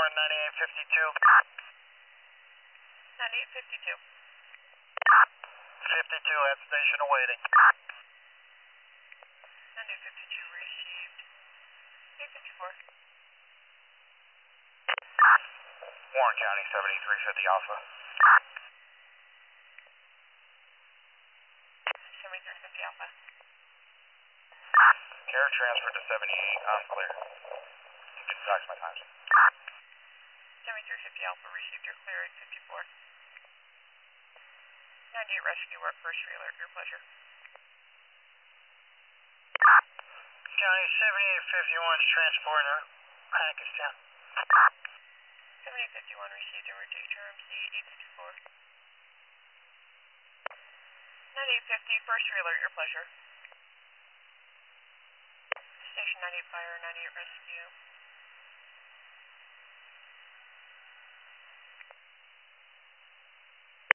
Warren 9852. 9852. 52 at station awaiting. 9852 received. 854. Warren County 7350 Alpha. 7350 Alpha. Care transferred to 78, I'm clear. You can fax my times. 7350 Alpha received your clear at 54. 98 rescue work, first alert, your pleasure. County 7851's transporter, Hackettstown. 7851 received and route HRMC 854. 9850, first alert, your pleasure. Station 98 fire, 98 rescue.